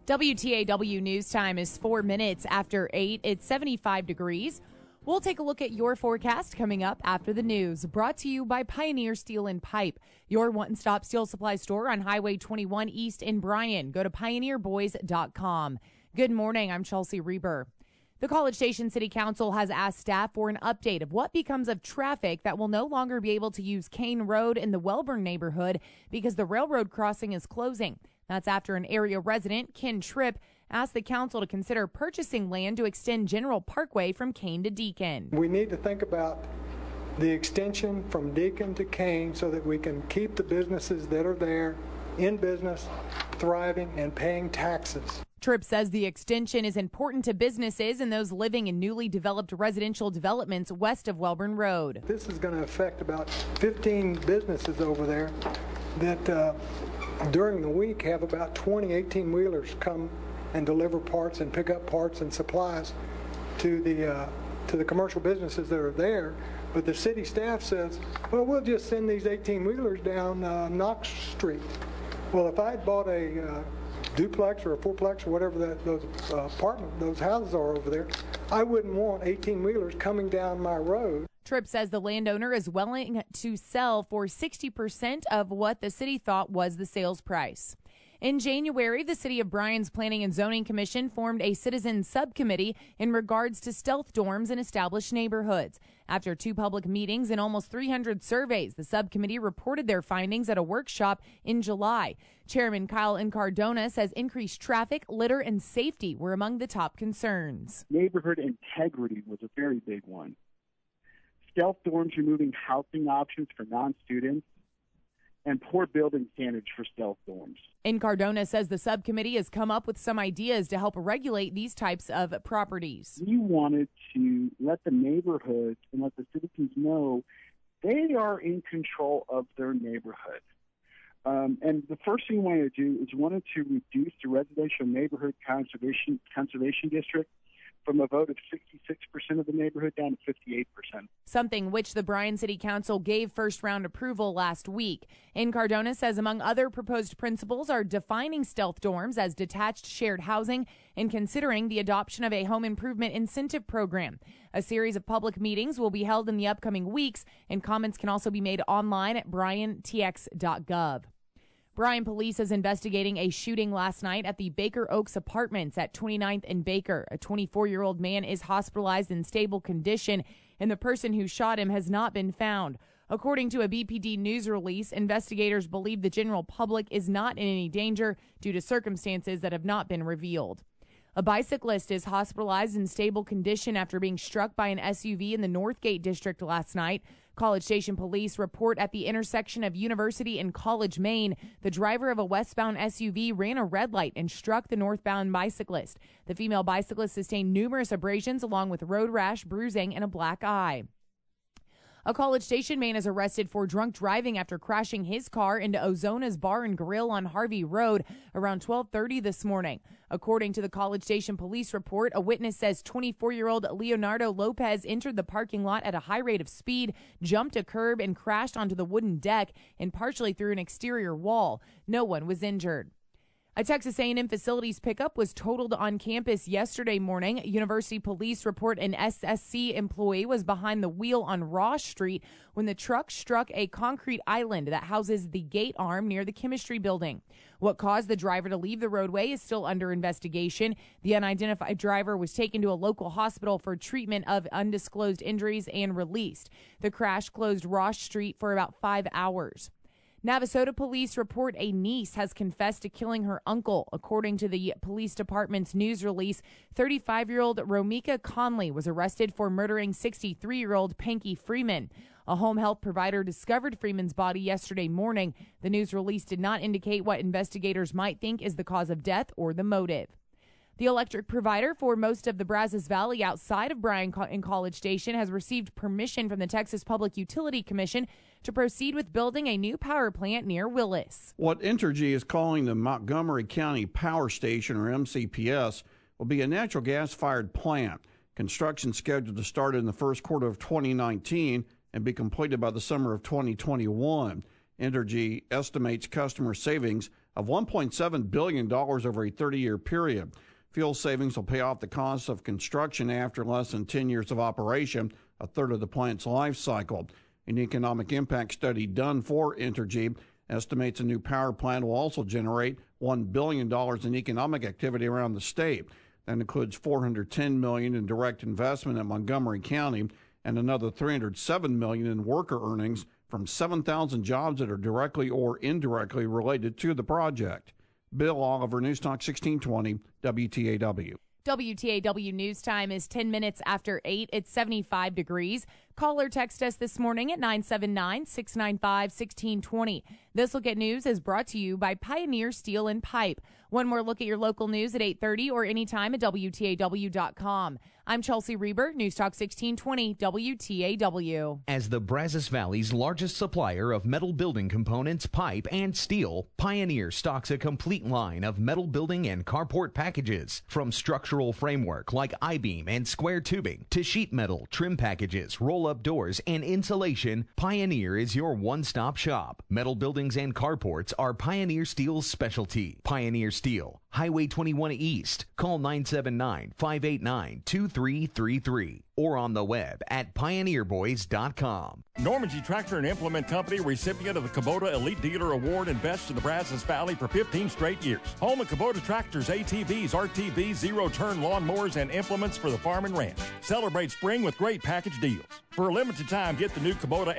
WTAW News Time is 4 minutes after 8. It's 75 degrees. We'll take a look at your forecast coming up after the news. Brought to you by Pioneer Steel and Pipe, your one-stop steel supply store on Highway 21 East in Bryan. Go to pioneerboys.com. Good morning. I'm Chelsea Reber. The College Station City Council has asked staff for an update of what becomes of traffic that will no longer be able to use Kane Road in the Welborn neighborhood because the railroad crossing is closing. That's after an area resident, Ken Tripp, asked the council to consider purchasing land to extend General Parkway from Kane to Deacon. We need to think about the extension from Deacon to Kane so that we can keep the businesses that are there in business, thriving, and paying taxes. Tripp says the extension is important to businesses and those living in newly developed residential developments west of Welborn Road. This is going to affect about 15 businesses over there that during the week have about 20 18-wheelers come and deliver parts and pick up parts and supplies to the commercial businesses that are there. But the city staff says, well, we'll just send these 18-wheelers down Knox Street. Well, if I had bought a duplex or a fourplex or whatever those houses are over there, I wouldn't want 18-wheelers coming down my road. Tripp says the landowner is willing to sell for 60% of what the city thought was the sales price. In January, the City of Bryan's Planning and Zoning Commission formed a citizen subcommittee in regards to stealth dorms in established neighborhoods. After 2 public meetings and almost 300 surveys, the subcommittee reported their findings at a workshop in July. Chairman Kyle Incardona says increased traffic, litter, and safety were among the top concerns. Neighborhood integrity was a very big one. Stealth dorms removing housing options for non-students, and poor building standards for stealth dorms. Incardona says the subcommittee has come up with some ideas to help regulate these types of properties. We wanted to let the neighborhoods and let the citizens know they are in control of their neighborhood. And the first thing we wanted to do is wanted to reduce the residential neighborhood conservation district from a vote of 66% of the neighborhood down to 58%. Something which the Bryan City Council gave first-round approval last week. Incardona says among other proposed principles are defining stealth dorms as detached shared housing and considering the adoption of a home improvement incentive program. A series of public meetings will be held in the upcoming weeks, and comments can also be made online at bryantx.gov. Bryan police is investigating a shooting last night at the Baker Oaks Apartments at 29th and Baker. A 24-year-old man is hospitalized in stable condition, and the person who shot him has not been found. According to a BPD news release, investigators believe the general public is not in any danger due to circumstances that have not been revealed. A bicyclist is hospitalized in stable condition after being struck by an SUV in the Northgate district last night. College Station police report at the intersection of University and College, Maine, the driver of a westbound SUV ran a red light and struck the northbound bicyclist. The female bicyclist sustained numerous abrasions along with road rash, bruising, and a black eye. A College Station man is arrested for drunk driving after crashing his car into Ozona's Bar and Grill on Harvey Road around 12:30 this morning. According to the College Station police report, a witness says 24-year-old Leonardo Lopez entered the parking lot at a high rate of speed, jumped a curb, and crashed onto the wooden deck and partially through an exterior wall. No one was injured. A Texas A&M facilities pickup was totaled on campus yesterday morning. University police report an SSC employee was behind the wheel on Ross Street when the truck struck a concrete island that houses the gate arm near the chemistry building. What caused the driver to leave the roadway is still under investigation. The unidentified driver was taken to a local hospital for treatment of undisclosed injuries and released. The crash closed Ross Street for about 5 hours. Navasota police report a niece has confessed to killing her uncle. According to the police department's news release, 35-year-old Romika Conley was arrested for murdering 63-year-old Panky Freeman. A home health provider discovered Freeman's body yesterday morning. The news release did not indicate what investigators might think is the cause of death or the motive. The electric provider for most of the Brazos Valley outside of Bryan and College Station has received permission from the Texas Public Utility Commission to proceed with building a new power plant near Willis. What Entergy is calling the Montgomery County Power Station, or MCPS, will be a natural gas-fired plant. Construction scheduled to start in the first quarter of 2019 and be completed by the summer of 2021. Entergy estimates customer savings of $1.7 billion over a 30-year period. Fuel savings will pay off the cost of construction after less than 10 years of operation, a third of the plant's life cycle. An economic impact study done for Entergy estimates a new power plant will also generate $1 billion in economic activity around the state. That includes $410 million in direct investment in Montgomery County and another $307 million in worker earnings from 7,000 jobs that are directly or indirectly related to the project. Bill Oliver, News Talk 1620, WTAW. WTAW News Time is 10 minutes after 8. It's 75 degrees. Call or text us this morning at 979-695-1620. This Look at News is brought to you by Pioneer Steel and Pipe. One more look at your local news at 8:30 or anytime at WTAW.com. I'm Chelsea Reber, News Talk 1620, WTAW. As the Brazos Valley's largest supplier of metal building components, pipe, and steel, Pioneer stocks a complete line of metal building and carport packages. From structural framework like I-beam and square tubing to sheet metal, trim packages, roll-up doors, and insulation, Pioneer is your one-stop shop. Metal buildings and carports are Pioneer Steel's specialty. Pioneer Steel, Highway 21 East. Call 979-589-2333 or on the web at pioneerboys.com. Normandy Tractor and Implement Company, recipient of the Kubota Elite Dealer Award and Best in the Brazos Valley for 15 straight years. Home of Kubota tractors, ATVs, RTVs, zero-turn lawnmowers, and implements for the farm and ranch. Celebrate spring with great package deals. For a limited time, get the new Kubota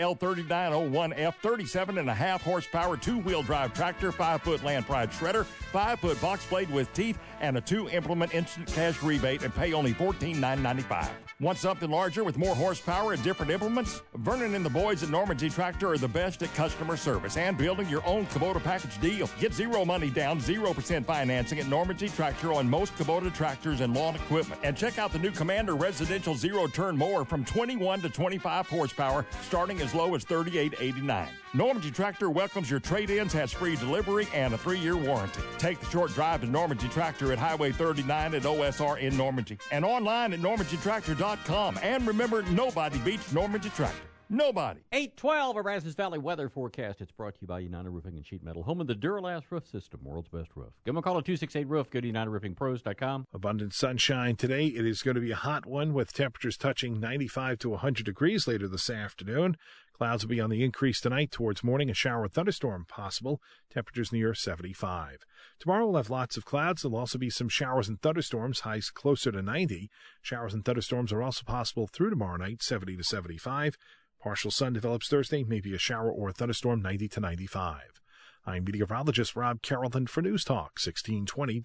L3901F 37.5 horsepower two-wheel drive tractor, 5-foot land pride shredder, 5-foot box blade with teeth, and a 2-implement instant cash rebate and pay only $14,995. Want something larger with more horsepower and different implements? Vernon and the boys at Normandy Tractor are the best at customer service and building your own Kubota package deal. Get zero money down, 0% financing at Normandy Tractor on most Kubota tractors and lawn equipment. And check out the new Commander Residential Zero-Turn Mower from 21 to 25 horsepower, starting as low as $38.89. Normandy Tractor welcomes your trade-ins, has free delivery, and a 3-year warranty. Take the short drive to Normandy Tractor at Highway 39 at OSR in Normandy and online at normandytractor.com. And remember, nobody beats Normandy Tractor. Nobody. 8:12, a Brazos Valley weather forecast. It's brought to you by United Roofing and Sheet Metal, home of the Duralast Roof System, world's best roof. Give them a call at 268-ROOF. Go to UnitedRoofingPros.com. Abundant sunshine today. It is going to be a hot one with temperatures touching 95 to 100 degrees later this afternoon. Clouds will be on the increase tonight. Towards morning, a shower or thunderstorm possible. Temperatures near 75. Tomorrow we'll have lots of clouds. There'll also be some showers and thunderstorms, highs closer to 90. Showers and thunderstorms are also possible through tomorrow night, 70 to 75. Partial sun develops Thursday, maybe a shower or a thunderstorm, 90 to 95. I'm meteorologist Rob Carrollton for News Talk 1620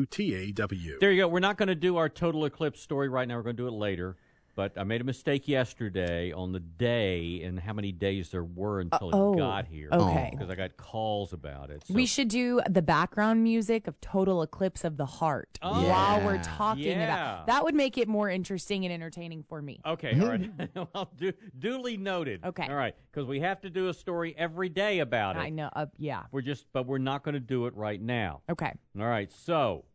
WTAW. There you go. We're not going to do our total eclipse story right now. We're going to do it later. But I made a mistake yesterday on the day and how many days there were until it got here. Okay. Because I got calls about it. So. We should do the background music of Total Eclipse of the Heart while we're talking about. That would make it more interesting and entertaining for me. Okay, all right. Well, duly noted. Okay. All right, because we have to do a story every day about it. I know. Yeah. But we're not going to do it right now. Okay. All right. So,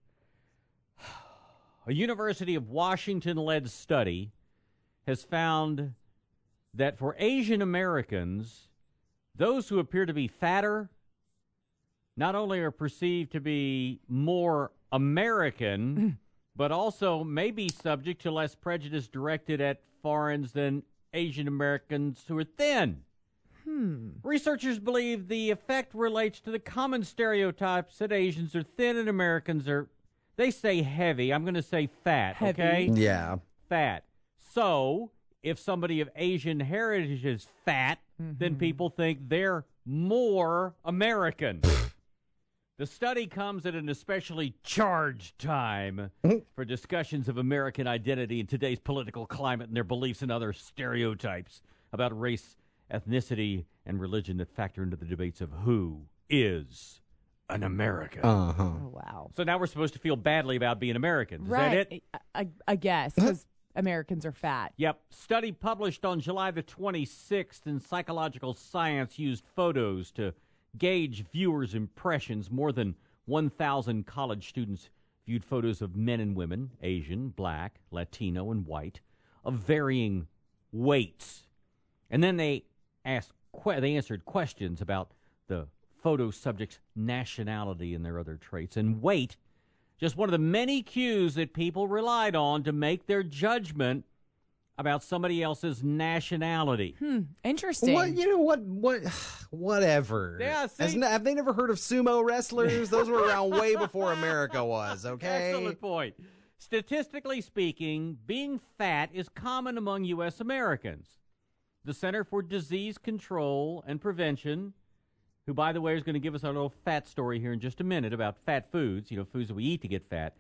a University of Washington-led study has found that for Asian Americans, those who appear to be fatter not only are perceived to be more American, but also may be subject to less prejudice directed at foreigners than Asian Americans who are thin. Researchers believe the effect relates to the common stereotypes that Asians are thin and Americans are, they say heavy. I'm going to say fat, Heavy. okay? Yeah. Fat. So, if somebody of Asian heritage is fat, then people think they're more American. The study comes at an especially charged time for discussions of American identity in today's political climate and their beliefs and other stereotypes about race, ethnicity, and religion that factor into the debates of who is an American. Oh, wow. So now we're supposed to feel badly about being Americans. Is Right. that it? I guess, because Americans are fat. Yep. Study published on July the 26th in Psychological Science used photos to gauge viewers' impressions. More than 1,000 college students viewed photos of men and women, Asian, black, Latino, and white, of varying weights. And then they answered questions about the photo subject's nationality and their other traits. And weight, just one of the many cues that people relied on to make their judgment about somebody else's nationality. Interesting. What, you know what? Whatever. Yeah, see? Have they never heard of sumo wrestlers? Those were around way before America was, okay? Excellent point. Statistically speaking, being fat is common among U.S. Americans. The Center for Disease Control and Prevention, who, by the way, is going to give us a little fat story here in just a minute about fat foods, foods that we eat to get fat.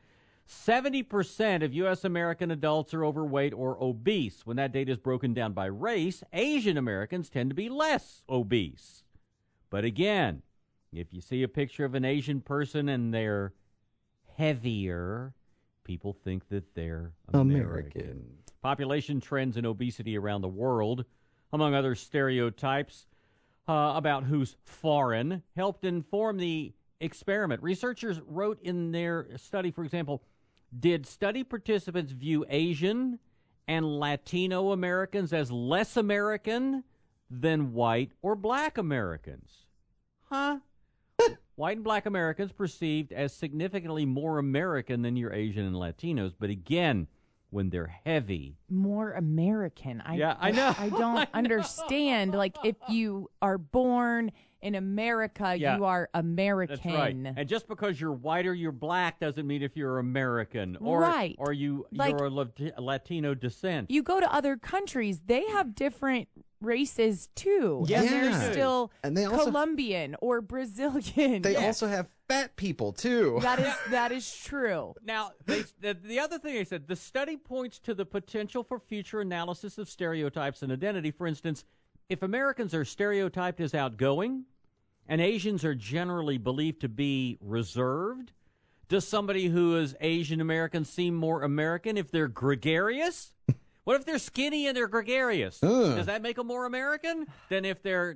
70% of U.S. American adults are overweight or obese. When that data is broken down by race, Asian Americans tend to be less obese. But again, if you see a picture of an Asian person and they're heavier, people think that they're American. Population trends and obesity around the world, among other stereotypes about who's foreign, helped inform the experiment. Researchers wrote in their study, for example, did study participants view Asian and Latino Americans as less American than white or black Americans? White and black Americans perceived as significantly more American than your Asian and Latinos, but again, when they're heavy. More American. I know. I don't understand. Like, if you are born in America, you are American. That's right. And just because you're white or you're black doesn't mean if you're American or you're a Latino descent. You go to other countries, they have different races too. Yes, and they're still Colombian or Brazilian. They also have fat people too. That is true. Now, the other thing they said, the study points to the potential for future analysis of stereotypes and identity. For instance, if Americans are stereotyped as outgoing and Asians are generally believed to be reserved, does somebody who is Asian American seem more American if they're gregarious? What if they're skinny and they're gregarious? Does that make them more American than if they're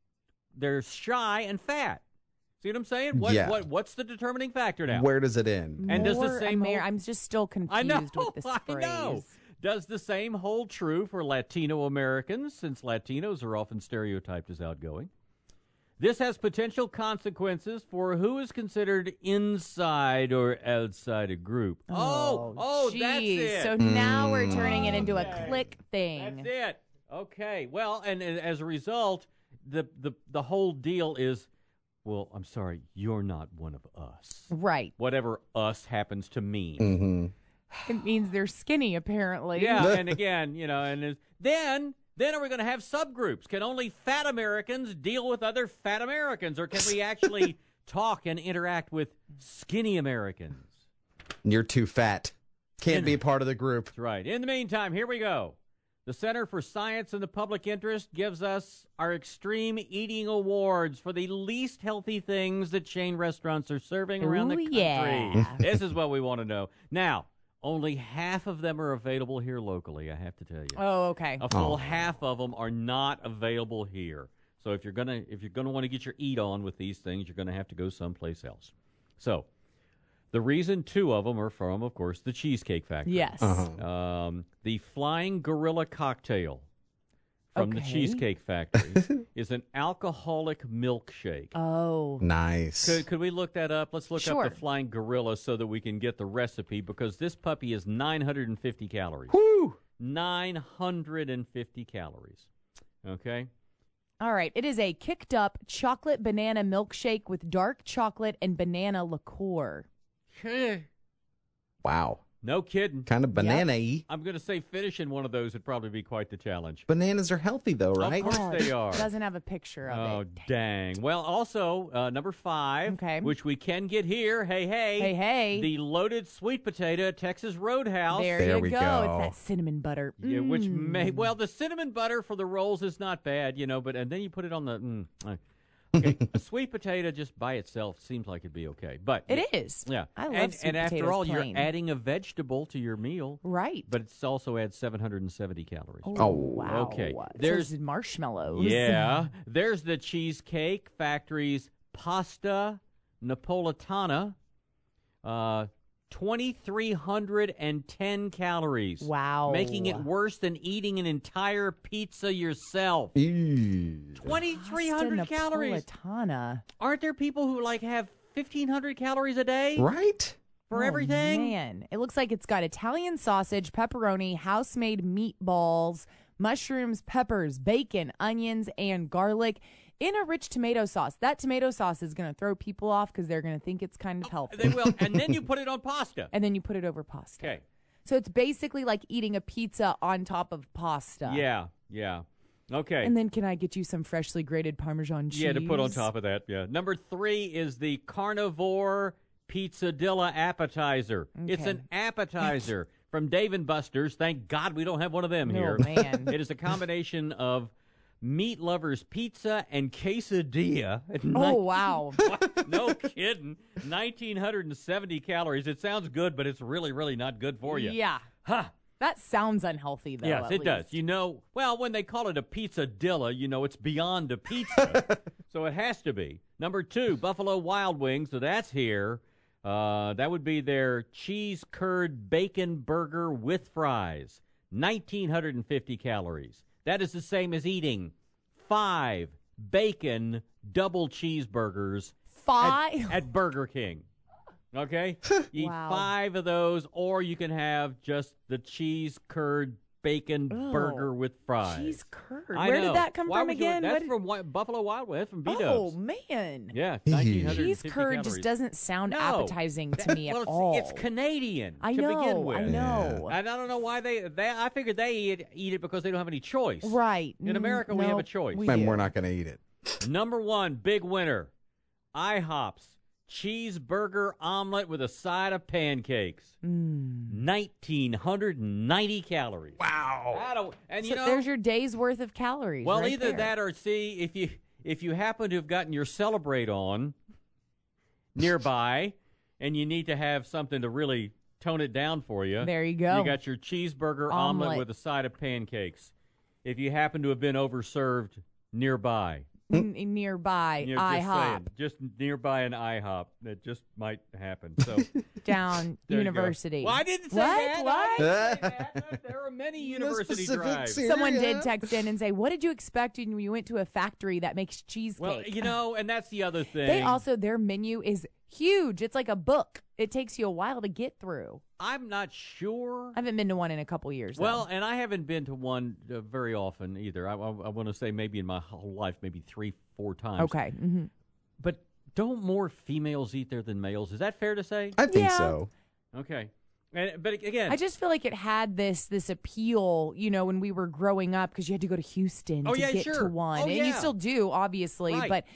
shy and fat? See what I'm saying? What's the determining factor now? Where does it end? And does the same I'm just still confused with this phrase. I know. Does the same hold true for Latino Americans, since Latinos are often stereotyped as outgoing? This has potential consequences for who is considered inside or outside a group. Oh, that's it. So now we're turning it into a click thing. That's it. Okay. Well, and as a result, the whole deal is, well, I'm sorry, you're not one of us. Right. Whatever us happens to mean. Mm-hmm. It means they're skinny, apparently. Yeah, and again, and then are we going to have subgroups? Can only fat Americans deal with other fat Americans, or can we actually talk and interact with skinny Americans? You're too fat. Can't be a part of the group. That's right. In the meantime, here we go. The Center for Science and the Public Interest gives us our Extreme Eating Awards for the least healthy things that chain restaurants are serving around the country. Yeah. This is what we want to know. Now, only half of them are available here locally, I have to tell you. Oh, okay. A full half of them are not available here. So if you're gonna want to get your eat on with these things, you're gonna have to go someplace else. So the reason 2 of them are from, of course, the Cheesecake Factory. Yes. The Flying Gorilla Cocktail from the Cheesecake Factory is an alcoholic milkshake. Oh. Nice. Could we look that up? Let's look up the Flying Gorilla so that we can get the recipe, because this puppy is 950 calories. Woo! 950 calories. Okay? All right. It is a kicked up chocolate banana milkshake with dark chocolate and banana liqueur. Wow. No kidding. Kind of banana-y. I'm going to say finishing one of those would probably be quite the challenge. Bananas are healthy, though, right? Of course they are. It doesn't have a picture of it. Oh, dang. Well, also, number 5, which we can get here. Hey. The loaded sweet potato at Texas Roadhouse. There we go. It's that cinnamon butter. Yeah, which the cinnamon butter for the rolls is not bad, but and then you put it on the... Okay, a sweet potato just by itself seems like it'd be okay, but it is. Yeah, I love sweet and after all, plain. you're adding a vegetable to your meal, right? But it also adds 770 calories. Oh, wow! Okay, there's marshmallows. Yeah, there's the Cheesecake Factory's pasta Napolitana. 2,310 calories. Wow. Making it worse than eating an entire pizza yourself. 2,300 calories. Napolitana. Aren't there people who have 1,500 calories a day? Right? For everything? Man, it looks like it's got Italian sausage, pepperoni, house-made meatballs, mushrooms, peppers, bacon, onions, and garlic in a rich tomato sauce. That tomato sauce is going to throw people off because they're going to think it's kind of healthy. They will. And then you put it on pasta. And then you put it over pasta. Okay. So it's basically like eating a pizza on top of pasta. Yeah. Okay. And then can I get you some freshly grated Parmesan cheese? Yeah, to put on top of that. Yeah. Number 3 is the Carnivore Pizzadilla appetizer. Okay. It's an appetizer from Dave & Buster's. Thank God we don't have one of them here. Man. It is a combination of meat lovers pizza and quesadilla. Wow. No kidding. 1,970 calories. It sounds good, but it's really, really not good for you. Yeah. Huh. That sounds unhealthy, though. Yes, at it does. least. When they call it a pizzadilla, it's beyond a pizza. So it has to be. Number 2, Buffalo Wild Wings. So that's here. That would be their cheese curd bacon burger with fries. 1,950 calories. That is the same as eating 5 bacon double cheeseburgers 5? at Burger King. Okay? You eat 5 of those, or you can have just the cheese curd bacon burger with fries. Cheese curd. I Where know. did that come Why from would you- again? That's from Buffalo Wild Wings. That's from B-Dubs. Oh, man. Yeah, 1,950 Cheese curd calories. just doesn't sound No. appetizing to me at all. It's Canadian I to begin know, with. I know. And I don't know why they I figured they eat it because they don't have any choice. Right. In America, we have a Nope, choice. we And do. we're not going to eat it. Number 1, big winner, IHOP's cheeseburger omelet with a side of pancakes. 1,990 calories. Wow. And So there's your day's worth of calories. well, right either there. that or see if you happen to have gotten your Celebrate on nearby and you need to have something to really tone it down for you. There you go. You got your cheeseburger omelet with a side of pancakes. If you happen to have been overserved nearby. Nearby Just IHOP saying, just nearby an IHOP. That just might happen. So down there you go. University. Well, I didn't say What? that. What? I didn't say that. There are many university drives. Someone did text in and say, "What did you expect when you went to a factory that makes cheesecake?" Well, and that's the other thing. Their menu is huge. It's like a book. It takes you a while to get through. I'm not sure. I haven't been to one in a couple years. Well, though. and I haven't been to one very often either. I want to say maybe in my whole life, maybe 3-4 times. Okay. Mm-hmm. But don't more females eat there than males? Is that fair to say? I think Yeah. so. Okay. But again, I just feel like it had this appeal, when we were growing up, because you had to go to Houston to get to one, and you still do, obviously. Right. But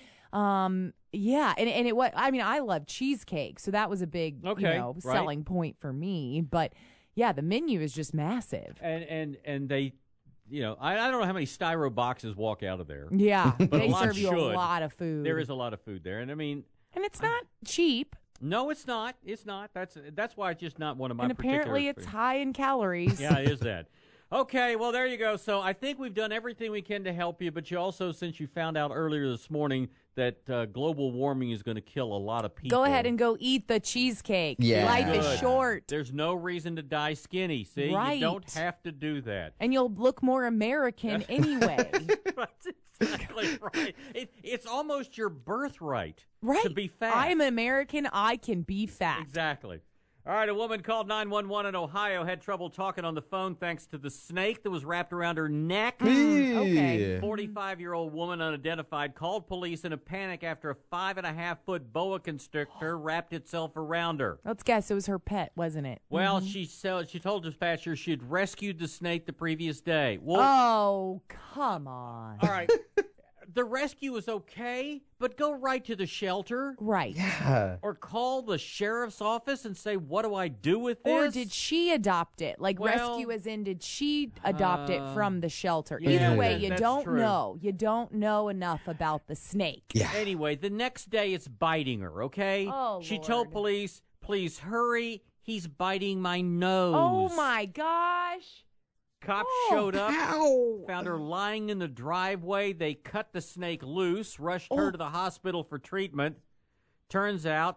yeah, and it was. I mean, I love cheesecake, so that was a big selling point for me. But yeah, the menu is just massive. and they, I don't know how many styro boxes walk out of there. Yeah, But they a lot serve you a should. lot of food. There is a lot of food there, and I mean, and it's not cheap. no, it's not. It's not. That's why it's just not one of my. And apparently, particular it's high in calories. Yeah, it is that. Okay, well, there you go. So I think we've done everything we can to help you, but you also, since you found out earlier this morning that global warming is going to kill a lot of people. Go ahead and go eat the cheesecake. Yeah. Life is Good. short. There's no reason to die skinny. See, Right. you don't have to do that. And you'll look more American anyway. That's exactly right. It's almost your birthright Right. to be fat. I'm an American. I can be fat. Exactly. All right, a woman called 911 in Ohio had trouble talking on the phone thanks to the snake that was wrapped around her neck. Okay. 45-year-old woman, unidentified, called police in a panic after a 5.5-foot boa constrictor wrapped itself around her. Let's guess it was her pet, wasn't it? Well, she told dispatcher she had rescued the snake the previous day. Well, Oh, come on. all right. The rescue was okay, but go right to the shelter. Right. Yeah. Or call the sheriff's office and say, what do I do with this? Or did she adopt it? Like Well, rescue as in, did she adopt it from the shelter? yeah, Either way, you that's don't true. know. You don't know enough about the snake. Yeah. Anyway, the next day it's biting her, okay? Oh, she Lord. told police, please hurry, he's biting my nose. Oh, my gosh. Cops Oh, showed up, Ow. found her lying in the driveway. They cut the snake loose, rushed her to the hospital for treatment. Turns out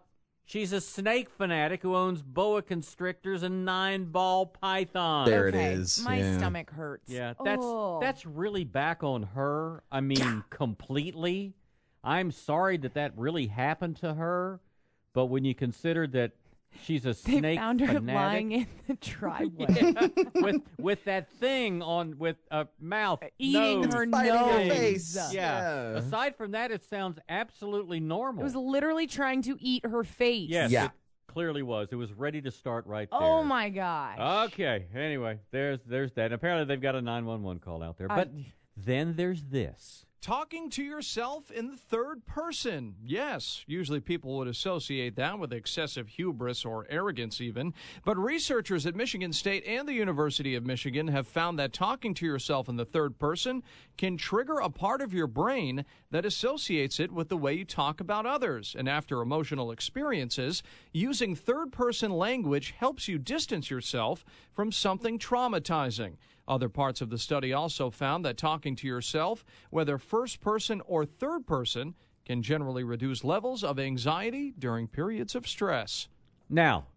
She's a snake fanatic who owns boa constrictors and 9-ball pythons. There it is. My Yeah. stomach hurts. Yeah, Oh. that's really back on her. I mean, completely. I'm sorry that really happened to her, but when you consider that she's a They snake found her fanatic, lying in the driveway. yeah, with that thing on with a mouth, Eating nose, her Biting her nose. face. Yeah. Yeah. Aside from that, it sounds absolutely normal. It was literally trying to eat her face. Yes, Yeah. it clearly was. It was ready to start right there. Oh my gosh. Okay. Anyway, there's that. Apparently, they've got a 911 call out there. But then there's this. Talking to yourself in the third person. Yes, usually people would associate that with excessive hubris or arrogance even. But researchers at Michigan State and the University of Michigan have found that talking to yourself in the third person can trigger a part of your brain that associates it with the way you talk about others. And after emotional experiences, using third person language helps you distance yourself from something traumatizing. Other parts of the study also found that talking to yourself, whether first person or third person, can generally reduce levels of anxiety during periods of stress. Now,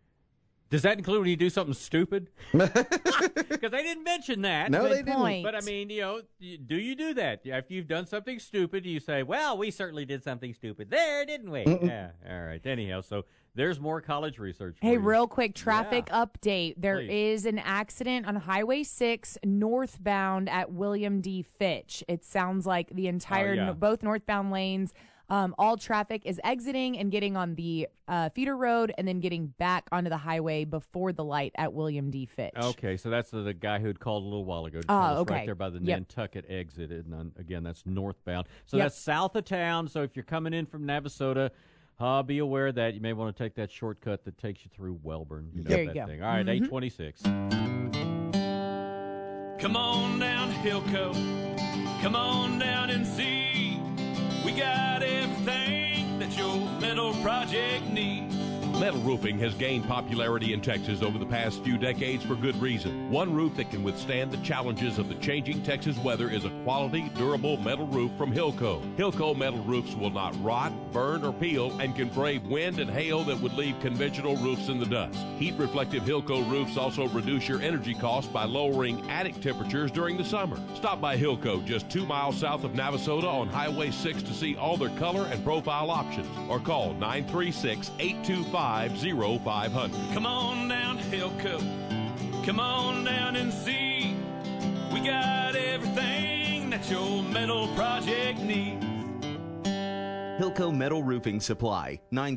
does that include when you do something stupid? Because they didn't mention that. No, Good they didn't. point. But, I mean, do you do that? If you've done something stupid, you say, well, we certainly did something stupid there, didn't we? Yeah, all right. Anyhow, so there's more college research for Hey, you. real quick traffic Yeah. update. There Please. is an accident on Highway 6 northbound at William D. Fitch. It sounds like the entire, yeah. both northbound lanes, all traffic is exiting and getting on the feeder road and then getting back onto the highway before the light at William D. Fitch. Okay, so that's the guy who had called a little while ago. Okay. Right there by the Yep. Nantucket exit. And again, that's northbound. So Yep. that's south of town. So if you're coming in from Navasota, be aware that you may want to take that shortcut that takes you through Welborn. There you that go. thing. All right, 826. Come on down to Hilco. Come on down and see. We got everything that your metal project needs. Metal roofing has gained popularity in Texas over the past few decades for good reason. One roof that can withstand the challenges of the changing Texas weather is a quality, durable metal roof from Hilco. Hilco metal roofs will not rot, burn, or peel and can brave wind and hail that would leave conventional roofs in the dust. Heat-reflective Hilco roofs also reduce your energy costs by lowering attic temperatures during the summer. Stop by Hilco just 2 miles south of Navasota on Highway 6 to see all their color and profile options or call 936-825-0500. Come on down to Hilco. Come on down and see. We got everything that your metal project needs. Hilco Metal Roofing Supply,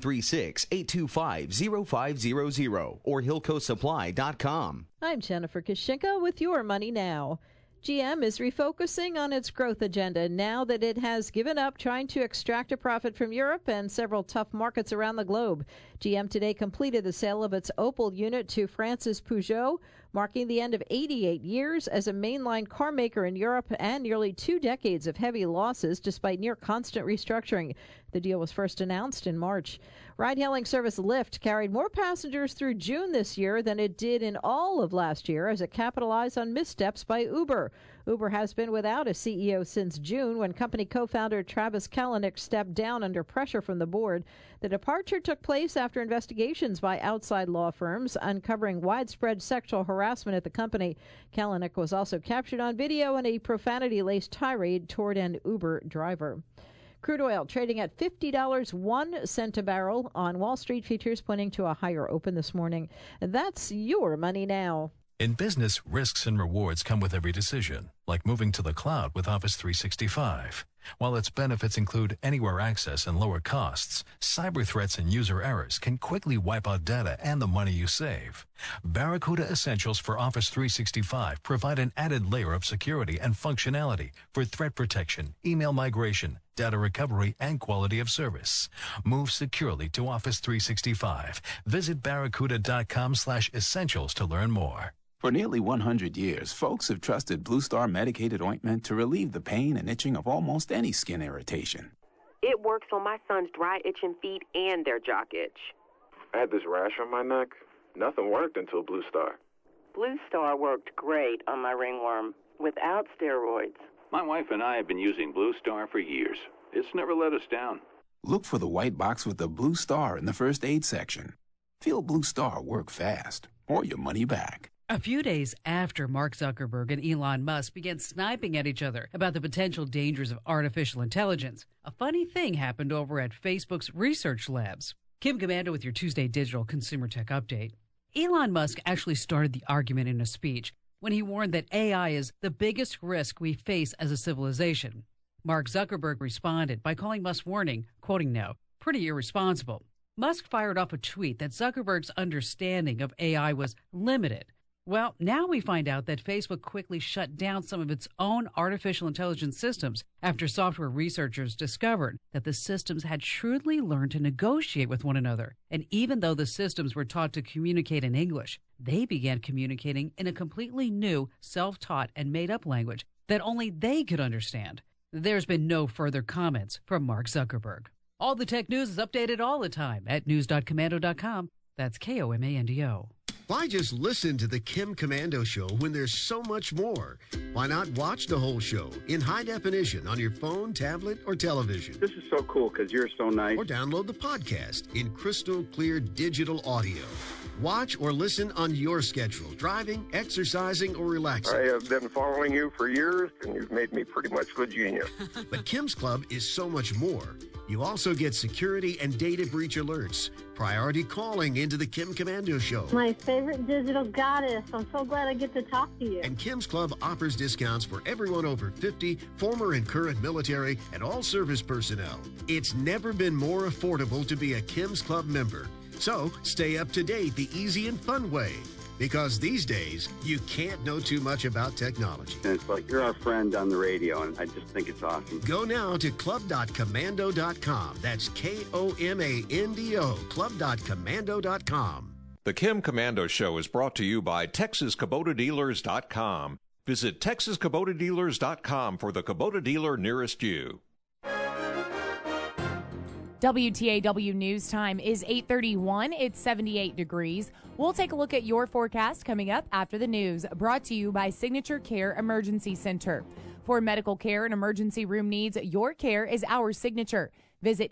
936-825-0500 or hilcosupply.com. I'm Jennifer Kashinka with Your Money Now. GM is refocusing on its growth agenda now that it has given up trying to extract a profit from Europe and several tough markets around the globe. GM today completed the sale of its Opel unit to Francis Peugeot, marking the end of 88 years as a mainline car maker in Europe and nearly 2 decades of heavy losses despite near constant restructuring. The deal was first announced in March. Ride-hailing service Lyft carried more passengers through June this year than it did in all of last year as it capitalized on missteps by Uber. Uber has been without a CEO since June when company co-founder Travis Kalanick stepped down under pressure from the board. The departure took place after investigations by outside law firms uncovering widespread sexual harassment at the company. Kalanick was also captured on video in a profanity-laced tirade toward an Uber driver. Crude oil trading at $50.01 a barrel on Wall Street, futures pointing to a higher open this morning. That's Your Money Now. In business, risks and rewards come with every decision, like moving to the cloud with Office 365. While its benefits include anywhere access and lower costs, cyber threats and user errors can quickly wipe out data and the money you save. Barracuda Essentials for Office 365 provide an added layer of security and functionality for threat protection, email migration, data recovery, and quality of service. Move securely to Office 365. Visit barracuda.com/essentials to learn more. For nearly 100 years, folks have trusted Blue Star medicated ointment to relieve the pain and itching of almost any skin irritation. It works on my son's dry, itching feet and their jock itch. I had this rash on my neck. Nothing worked until Blue Star. Blue Star worked great on my ringworm without steroids. My wife and I have been using Blue Star for years. It's never let us down. look for the white box with the blue star in the first aid section. Feel Blue Star work fast, or your money back. A few days after Mark Zuckerberg and Elon Musk began sniping at each other about the potential dangers of artificial intelligence, a funny thing happened over at Facebook's research labs. Kim Komando with your Tuesday Digital Consumer Tech Update. Elon Musk actually started the argument in a speech when he warned that AI is the biggest risk we face as a civilization. Mark Zuckerberg responded by calling Musk's warning, quoting now, pretty irresponsible. Musk fired off a tweet that Zuckerberg's understanding of AI was limited. Well, now we find out that Facebook quickly shut down some of its own artificial intelligence systems after software researchers discovered that the systems had shrewdly learned to negotiate with one another. And even though the systems were taught to communicate in English, they began communicating in a completely new, self-taught and made-up language that only they could understand. There's been no further comments from Mark Zuckerberg. All the tech news is updated all the time at news.komando.com. That's KOMANDO. Why just listen to the Kim Komando Show when there's so much more? Why not watch the whole show in high definition on your phone, tablet, or television? This is so cool because you're so nice. Or download the podcast in crystal clear digital audio. Watch or listen on your schedule, driving, exercising, or relaxing. I have been following you for years, and you've made me pretty much the genius. But Kim's Club is so much more. You also get security and data breach alerts, priority calling into the Kim Komando Show. My favorite digital goddess. I'm so glad I get to talk to you. And Kim's Club offers discounts for everyone over 50, former and current military, and all service personnel. It's never been more affordable to be a Kim's Club member. So stay up to date the easy and fun way. Because these days, you can't know too much about technology. And it's like you're our friend on the radio, and I just think it's awesome. Go now to club.komando.com. That's KOMANDO, club.komando.com. The Kim Komando Show is brought to you by TexasKubotaDealers.com. Visit TexasKubotaDealers.com for the Kubota dealer nearest you. WTAW News Time is 8:31. It's 78 degrees. We'll take a look at your forecast coming up after the news. Brought to you by Signature Care Emergency Center. For medical care and emergency room needs, your care is our signature. Visit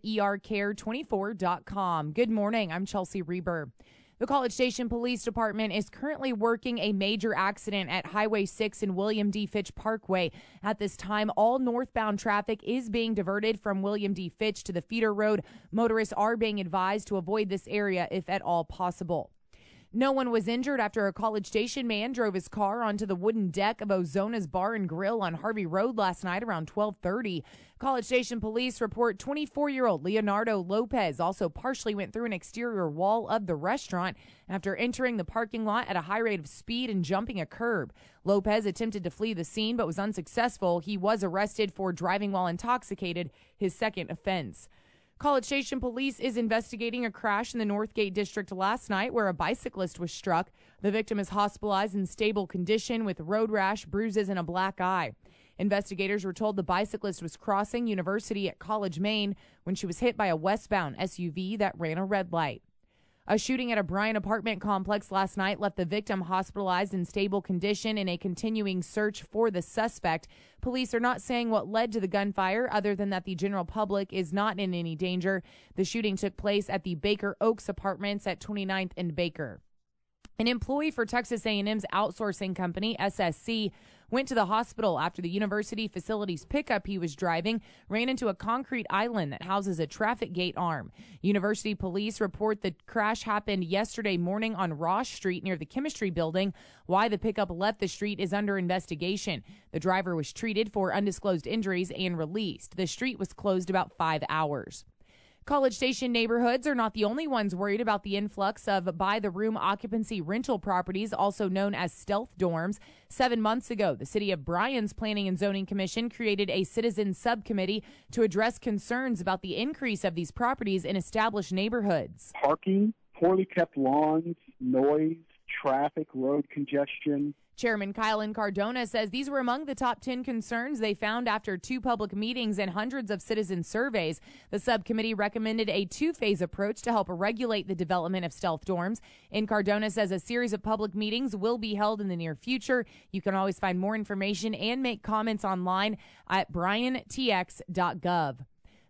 ercare24.com. Good morning. I'm Chelsea Reber. The College Station Police Department is currently working a major accident at Highway 6 and William D. Fitch Parkway. At this time, all northbound traffic is being diverted from William D. Fitch to the feeder road. Motorists are being advised to avoid this area if at all possible. No one was injured after a College Station man drove his car onto the wooden deck of Ozona's Bar and Grill on Harvey Road last night around 12:30. College Station police report 24-year-old Leonardo Lopez also partially went through an exterior wall of the restaurant after entering the parking lot at a high rate of speed and jumping a curb. Lopez attempted to flee the scene but was unsuccessful. He was arrested for driving while intoxicated, his second offense. College Station police is investigating a crash in the Northgate district last night where a bicyclist was struck. The victim is hospitalized in stable condition with road rash, bruises, and a black eye. Investigators were told the bicyclist was crossing University at College, Maine, when she was hit by a westbound SUV that ran a red light. A shooting at a Bryan apartment complex last night left the victim hospitalized in stable condition in a continuing search for the suspect. Police are not saying what led to the gunfire other than that the general public is not in any danger. The shooting took place at the Baker Oaks Apartments at 29th and Baker. An employee for Texas A&M's outsourcing company, SSC, went to the hospital after the university facility's pickup he was driving ran into a concrete island that houses a traffic gate arm. University police report the crash happened yesterday morning on Ross Street near the chemistry building. Why the pickup left the street is under investigation. The driver was treated for undisclosed injuries and released. The street was closed about 5 hours. College Station neighborhoods are not the only ones worried about the influx of by-the-room occupancy rental properties, also known as stealth dorms. 7 months ago, the City of Bryan's Planning and Zoning Commission created a citizen subcommittee to address concerns about the increase of these properties in established neighborhoods. Parking, poorly kept lawns, noise, traffic, road congestion. Chairman Kyle Incardona says these were among the top 10 concerns they found after 2 public meetings and hundreds of citizen surveys. The subcommittee recommended a 2-phase approach to help regulate the development of stealth dorms. Incardona says a series of public meetings will be held in the near future. You can always find more information and make comments online at bryantx.gov.